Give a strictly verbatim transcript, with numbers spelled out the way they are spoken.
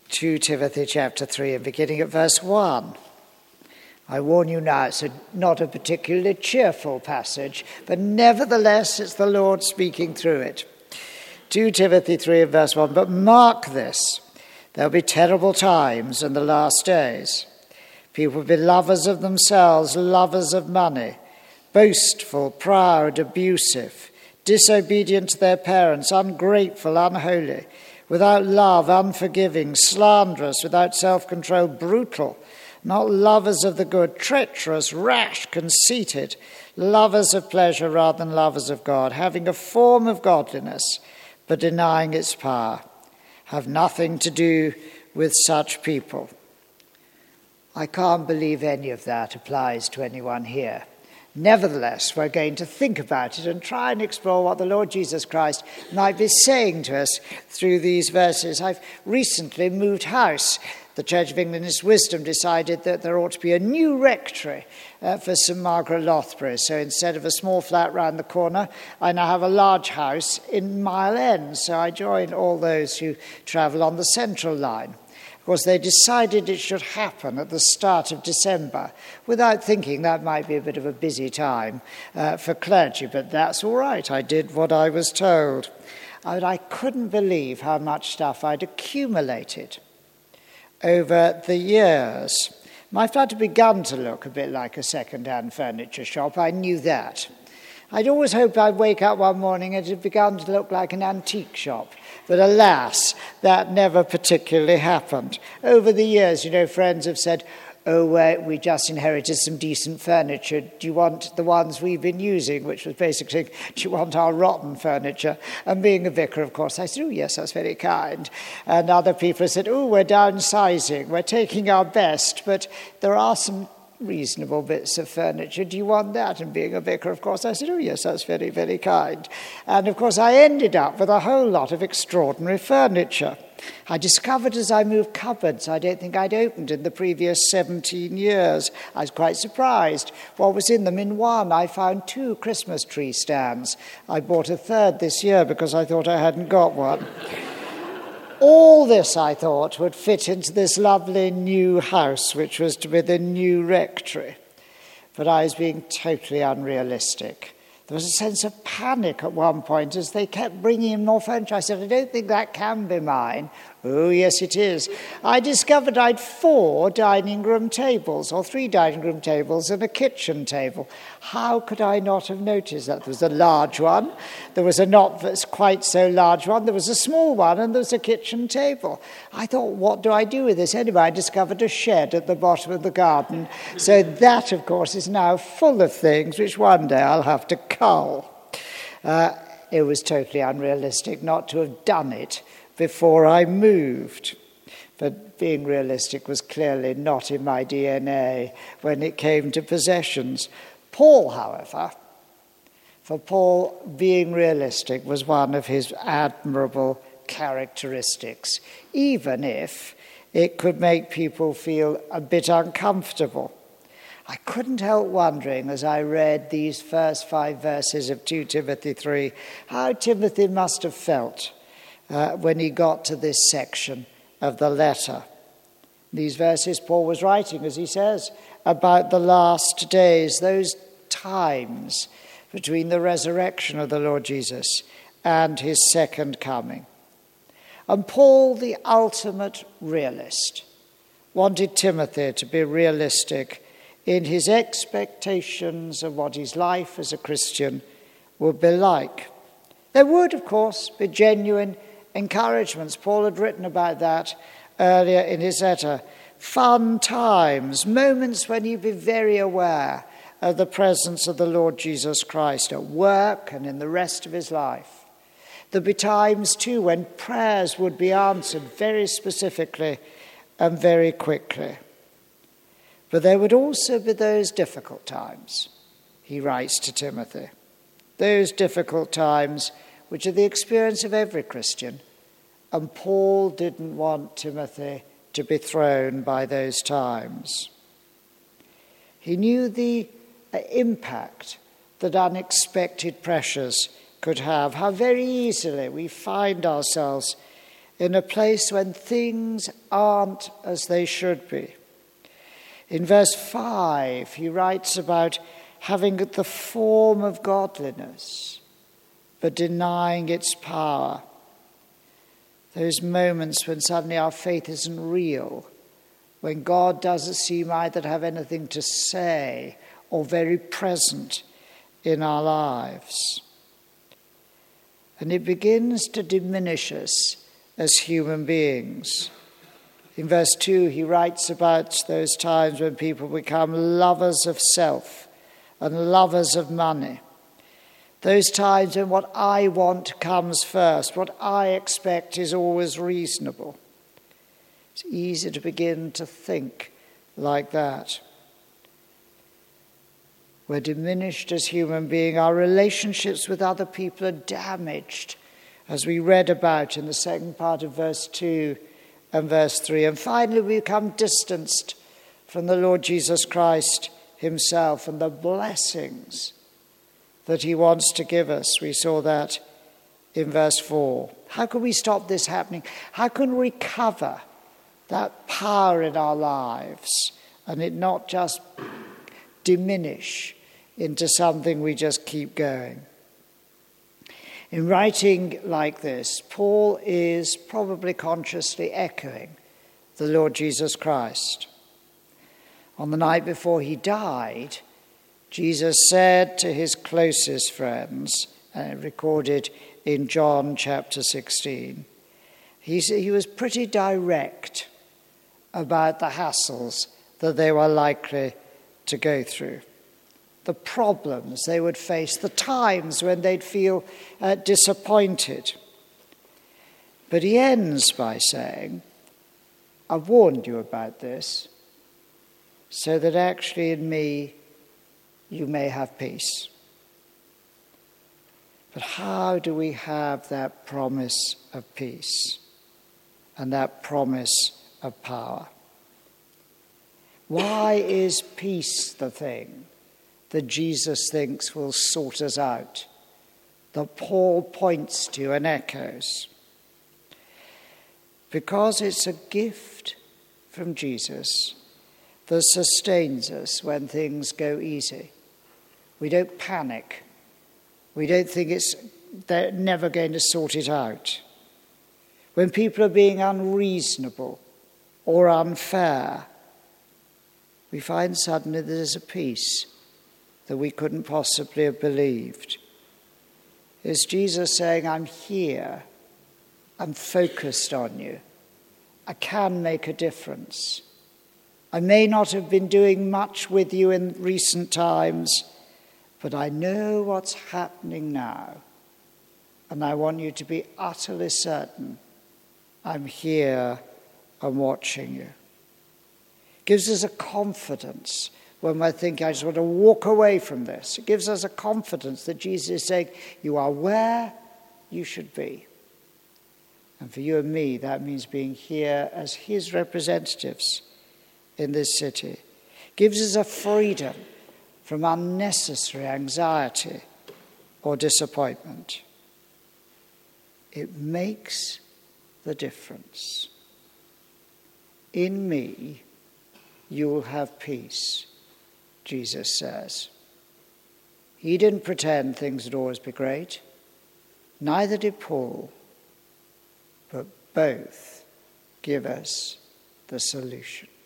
Second Timothy chapter three and beginning at verse one. I warn you now, it's a, not a particularly cheerful passage, but nevertheless it's the Lord speaking through it. Second Timothy three and verse one, but mark this, there'll be terrible times in the last days. People will be lovers of themselves, lovers of money, boastful, proud, abusive, disobedient to their parents, ungrateful, unholy, without love, unforgiving, slanderous, without self-control, brutal, not lovers of the good, treacherous, rash, conceited, lovers of pleasure rather than lovers of God, having a form of godliness, but denying its power. Have nothing to do with such people. I can't believe any of that applies to anyone here. Nevertheless, we're going to think about it and try and explore what the Lord Jesus Christ might be saying to us through these verses. I've recently moved house. The Church of England in its wisdom decided that there ought to be a new rectory uh, for St Margaret Lothbury. So instead of a small flat round the corner, I now have a large house in Mile End. So I join all those who travel on the Central Line. Of course, they decided it should happen at the start of December, without thinking that might be a bit of a busy time uh, for clergy, but that's all right. I did what I was told. And I couldn't believe how much stuff I'd accumulated over the years. My flat had begun to look a bit like a second-hand furniture shop. I knew that. I'd always hoped I'd wake up one morning and it had begun to look like an antique shop. But alas, that never particularly happened. Over the years, you know, friends have said, oh, uh, we just inherited some decent furniture. Do you want the ones we've been using? Which was basically, do you want our rotten furniture? And being a vicar, of course, I said, oh, yes, that's very kind. And other people said, oh, we're downsizing. We're taking our best, but there are some reasonable bits of furniture. Do you want that? And being a vicar, of course, I said, oh, yes, that's very, very kind. And, of course, I ended up with a whole lot of extraordinary furniture. I discovered as I moved cupboards I don't think I'd opened in the previous seventeen years. I was quite surprised what was in them. In one, I found two Christmas tree stands. I bought a third this year because I thought I hadn't got one. All this, I thought, would fit into this lovely new house, which was to be the new rectory. But I was being totally unrealistic. There was a sense of panic at one point as they kept bringing in more furniture. I said, I don't think that can be mine. Oh, yes, it is. I discovered I'd four dining room tables, or three dining room tables and a kitchen table. How could I not have noticed that? There was a large one, there was a not quite so large one, there was a small one, and there was a kitchen table. I thought, what do I do with this? Anyway, I discovered a shed at the bottom of the garden. So that, of course, is now full of things which one day I'll have to cull. Uh, it was totally unrealistic not to have done it before I moved. But being realistic was clearly not in my D N A when it came to possessions. Paul, however, for Paul, being realistic was one of his admirable characteristics, even if it could make people feel a bit uncomfortable. I couldn't help wondering, as I read these first five verses of Second Timothy three, how Timothy must have felt Uh, when he got to this section of the letter. These verses Paul was writing, as he says, about the last days, those times between the resurrection of the Lord Jesus and his second coming. And Paul, the ultimate realist, wanted Timothy to be realistic in his expectations of what his life as a Christian would be like. There would, of course, be genuine encouragements. Paul had written about that earlier in his letter. Fun times, moments when he'd be very aware of the presence of the Lord Jesus Christ at work and in the rest of his life. There'd be times, too, when prayers would be answered very specifically and very quickly. But there would also be those difficult times, he writes to Timothy. Those difficult times which are the experience of every Christian. And Paul didn't want Timothy to be thrown by those times. He knew the impact that unexpected pressures could have, how very easily we find ourselves in a place when things aren't as they should be. In verse five, he writes about having the form of godliness, but denying its power. Those moments when suddenly our faith isn't real, when God doesn't seem either to have anything to say or very present in our lives. And it begins to diminish us as human beings. In verse two, he writes about those times when people become lovers of self and lovers of money. Those times when what I want comes first, what I expect is always reasonable. It's easy to begin to think like that. We're diminished as human beings. Our relationships with other people are damaged, as we read about in the second part of verse two and verse three. And finally, we become distanced from the Lord Jesus Christ himself and the blessings that he wants to give us. We saw that in verse four. How can we stop this happening? How can we recover that power in our lives and it not just diminish into something we just keep going? In writing like this, Paul is probably consciously echoing the Lord Jesus Christ. On the night before he died, Jesus said to his closest friends, uh, recorded in John chapter sixteen, he, he was pretty direct about the hassles that they were likely to go through, the problems they would face, the times when they'd feel uh, disappointed. But he ends by saying, I've warned you about this, so that actually in me you may have peace. But how do we have that promise of peace and that promise of power? Why is peace the thing that Jesus thinks will sort us out, that Paul points to and echoes? Because it's a gift from Jesus that sustains us when things go easy. We don't panic. We don't think it's they're never going to sort it out. When people are being unreasonable or unfair, we find suddenly there's a peace that we couldn't possibly have believed. It's Jesus saying, I'm here. I'm focused on you. I can make a difference. I may not have been doing much with you in recent times, but I know what's happening now. And I want you to be utterly certain I'm here and watching you. It gives us a confidence when we're thinking, I just want to walk away from this. It gives us a confidence that Jesus is saying, you are where you should be. And for you and me, that means being here as his representatives in this city. It gives us a freedom from unnecessary anxiety or disappointment. It makes the difference. In me, you will have peace, Jesus says. He didn't pretend things would always be great. Neither did Paul. But both give us the solution.